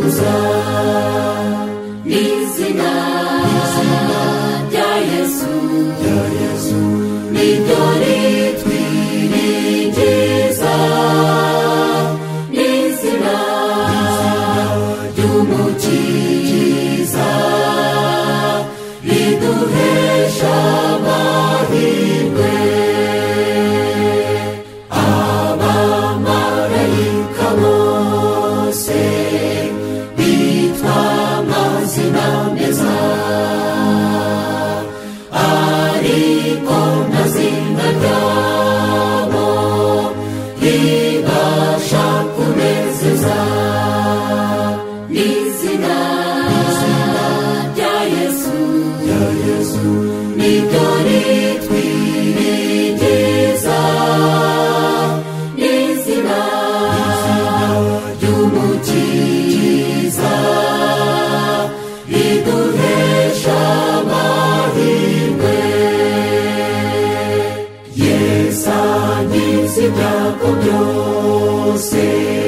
kuza n'izina rya Yesu niryo ritwiringiza n'izina ry'umukiza riduhesha amahirwe abamarayika bose bitwa amazina meza ariko nta zina ryabo ribasha kunezeza n'izina rya Yesu niryo ritwiringiza n'izina ry'umukiza riduhesha amahirwe Yesu ankiza ibyago byose